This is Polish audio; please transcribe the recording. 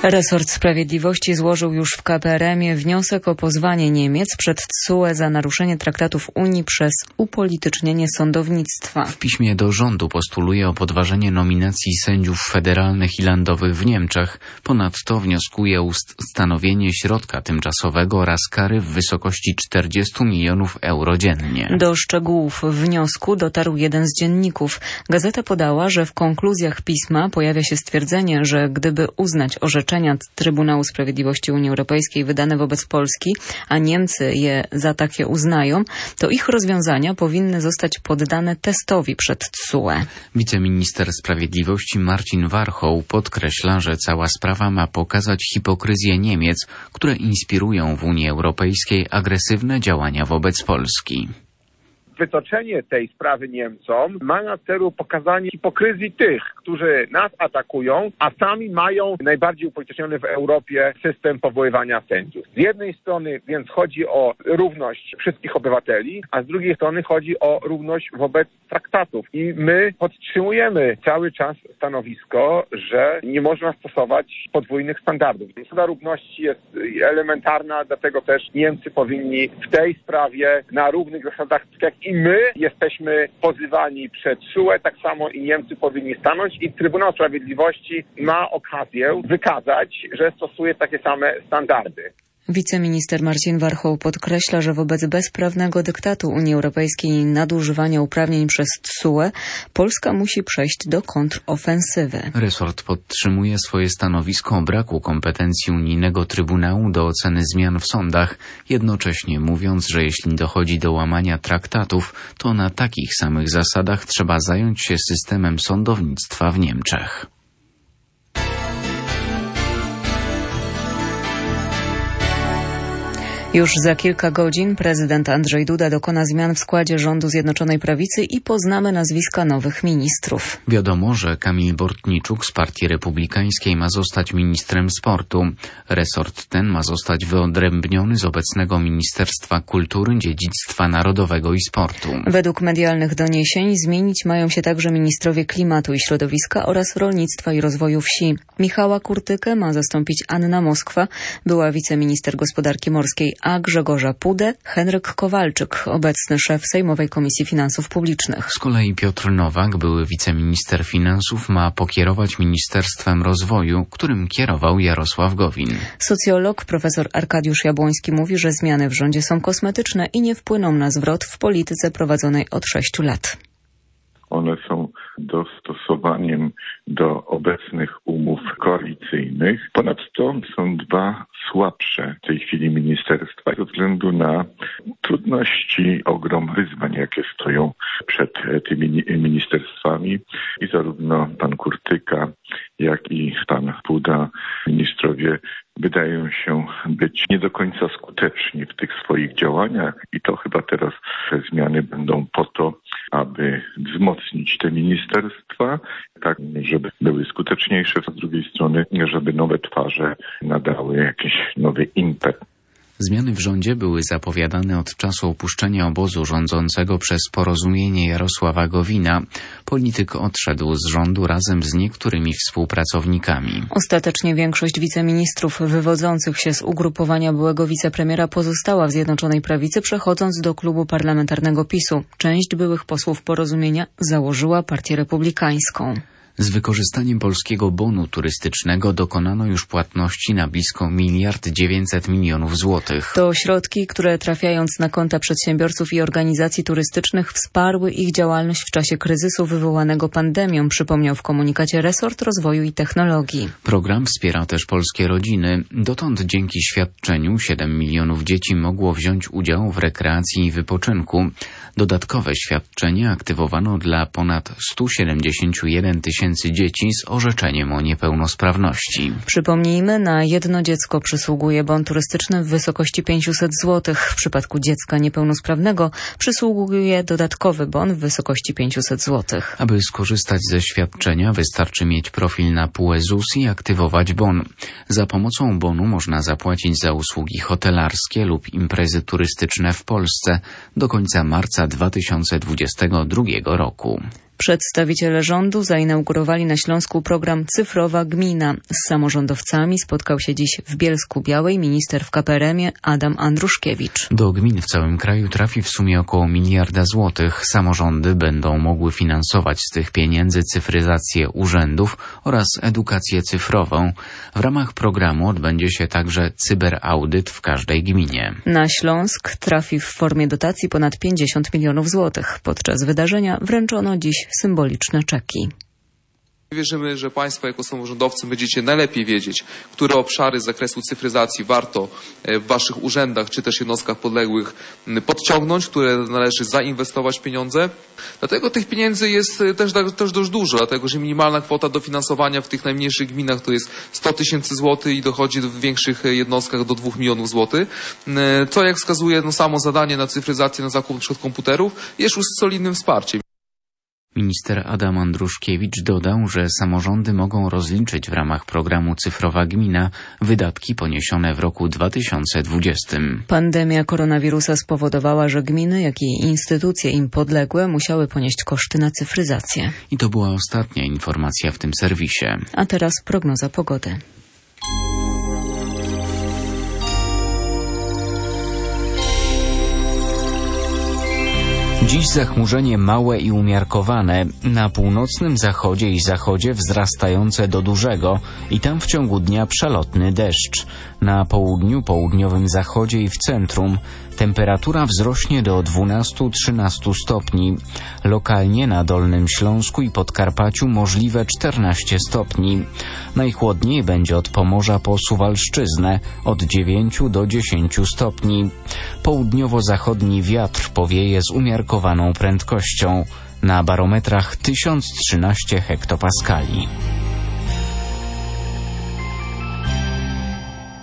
Resort Sprawiedliwości złożył już w KPRM-ie wniosek o pozwanie Niemiec przed TSUE za naruszenie traktatów Unii przez upolitycznienie sądownictwa. W piśmie do rządu postuluje o podważenie nominacji sędziów federalnych i landowych w Niemczech. Ponadto wnioskuje o ustanowienie środka tymczasowego oraz kary w wysokości 40 milionów euro dziennie. Do szczegółów wniosku dotarł jeden z dzienników. Gazeta podała, że w konkluzjach pisma pojawia się stwierdzenie, że gdyby uznać orzeczenia Trybunału Sprawiedliwości Unii Europejskiej wydane wobec Polski, a Niemcy je za takie uznają, to ich rozwiązania powinny zostać poddane testowi przed TSUE. Wiceminister Sprawiedliwości Marcin Warchoł podkreśla, że cała sprawa ma pokazać hipokryzję Niemiec, które inspirują w Unii Europejskiej agresywne działania wobec Polski. Wytoczenie tej sprawy Niemcom ma na celu pokazanie hipokryzji tych, którzy nas atakują, a sami mają najbardziej upolityczniony w Europie system powoływania sędziów. Z jednej strony więc chodzi o równość wszystkich obywateli, a z drugiej strony chodzi o równość wobec traktatów. I my podtrzymujemy cały czas stanowisko, że nie można stosować podwójnych standardów. Zasada równości jest elementarna, dlatego też Niemcy powinni w tej sprawie na równych zasadach, tak jak i my jesteśmy pozywani przed TSUE, tak samo i Niemcy powinni stanąć i Trybunał Sprawiedliwości ma okazję wykazać, że stosuje takie same standardy. Wiceminister Marcin Warchoł podkreśla, że wobec bezprawnego dyktatu Unii Europejskiej i nadużywania uprawnień przez TSUE Polska musi przejść do kontrofensywy. Resort podtrzymuje swoje stanowisko o braku kompetencji unijnego Trybunału do oceny zmian w sądach, jednocześnie mówiąc, że jeśli dochodzi do łamania traktatów, to na takich samych zasadach trzeba zająć się systemem sądownictwa w Niemczech. Już za kilka godzin prezydent Andrzej Duda dokona zmian w składzie rządu Zjednoczonej Prawicy i poznamy nazwiska nowych ministrów. Wiadomo, że Kamil Bortniczuk z Partii Republikańskiej ma zostać ministrem sportu. Resort ten ma zostać wyodrębniony z obecnego Ministerstwa Kultury, Dziedzictwa Narodowego i Sportu. Według medialnych doniesień zmienić mają się także ministrowie klimatu i środowiska oraz rolnictwa i rozwoju wsi. Michała Kurtykę ma zastąpić Anna Moskwa, była wiceminister gospodarki morskiej, a Grzegorza Pudę Henryk Kowalczyk, obecny szef Sejmowej Komisji Finansów Publicznych. Z kolei Piotr Nowak, były wiceminister finansów, ma pokierować Ministerstwem Rozwoju, którym kierował Jarosław Gowin. Socjolog profesor Arkadiusz Jabłoński mówi, że zmiany w rządzie są kosmetyczne i nie wpłyną na zwrot w polityce prowadzonej od 6 lat. One są dostosowaniem do obecnych umów koalicyjnych. Ponadto są dwa słabsze w tej chwili ministerstwa ze względu na trudności, ogrom wyzwań, jakie stoją przed tymi ministerstwami. I zarówno pan Kurtyka, jak i pan Puda, ministrowie, wydają się być nie do końca skuteczni w tych swoich działaniach i to chyba teraz zmiany będą po to, aby wzmocnić te ministerstwa, tak żeby były skuteczniejsze, a z drugiej strony, żeby nowe twarze nadały jakiś nowy impet. Zmiany w rządzie były zapowiadane od czasu opuszczenia obozu rządzącego przez Porozumienie Jarosława Gowina. Polityk odszedł z rządu razem z niektórymi współpracownikami. Ostatecznie większość wiceministrów wywodzących się z ugrupowania byłego wicepremiera pozostała w Zjednoczonej Prawicy, przechodząc do klubu parlamentarnego PiS-u. Część byłych posłów Porozumienia założyła Partię Republikańską. Z wykorzystaniem polskiego bonu turystycznego dokonano już płatności na blisko 1,9 mld złotych. To środki, które trafiając na konta przedsiębiorców i organizacji turystycznych wsparły ich działalność w czasie kryzysu wywołanego pandemią, przypomniał w komunikacie Resort Rozwoju i Technologii. Program wspiera też polskie rodziny. Dotąd dzięki świadczeniu 7 milionów dzieci mogło wziąć udział w rekreacji i wypoczynku. Dodatkowe świadczenie aktywowano dla ponad 171 tysięcy dzieci z orzeczeniem o niepełnosprawności. Przypomnijmy, na jedno dziecko przysługuje bon turystyczny w wysokości 500 zł. W przypadku dziecka niepełnosprawnego przysługuje dodatkowy bon w wysokości 500 zł. Aby skorzystać ze świadczenia, wystarczy mieć profil na PUE ZUS i aktywować bon. Za pomocą bonu można zapłacić za usługi hotelarskie lub imprezy turystyczne w Polsce do końca marca 2022 roku. Przedstawiciele rządu zainaugurowali na Śląsku program Cyfrowa Gmina. Z samorządowcami spotkał się dziś w Bielsku-Białej minister w KPRM-ie Adam Andruszkiewicz. Do gmin w całym kraju trafi w sumie około 1 miliarda złotych. Samorządy będą mogły finansować z tych pieniędzy cyfryzację urzędów oraz edukację cyfrową. W ramach programu odbędzie się także cyberaudyt w każdej gminie. Na Śląsk trafi w formie dotacji ponad 50 milionów złotych. Podczas wydarzenia wręczono dziś symboliczne czeki. Wierzymy, że Państwo jako samorządowcy będziecie najlepiej wiedzieć, które obszary z zakresu cyfryzacji warto w Waszych urzędach czy też jednostkach podległych podciągnąć, które należy zainwestować pieniądze. Dlatego tych pieniędzy jest też dość dużo, dlatego że minimalna kwota dofinansowania w tych najmniejszych gminach to jest 100 tysięcy złotych i dochodzi w większych jednostkach do 2 milionów złotych. Co jak wskazuje samo zadanie na cyfryzację, na zakup np. komputerów jest już solidnym wsparciem. Minister Adam Andruszkiewicz dodał, że samorządy mogą rozliczyć w ramach programu Cyfrowa Gmina wydatki poniesione w roku 2020. Pandemia koronawirusa spowodowała, że gminy, jak i instytucje im podległe musiały ponieść koszty na cyfryzację. I to była ostatnia informacja w tym serwisie. A teraz prognoza pogody. Dziś zachmurzenie małe i umiarkowane, na północnym zachodzie i zachodzie wzrastające do dużego i tam w ciągu dnia przelotny deszcz. Na południu, południowym zachodzie i w centrum temperatura wzrośnie do 12-13 stopni. Lokalnie na Dolnym Śląsku i Podkarpaciu możliwe 14 stopni. Najchłodniej będzie od Pomorza po Suwalszczyznę od 9 do 10 stopni. Południowo-zachodni wiatr powieje z umiarkowaną prędkością. Na barometrach 1013 hektopaskali.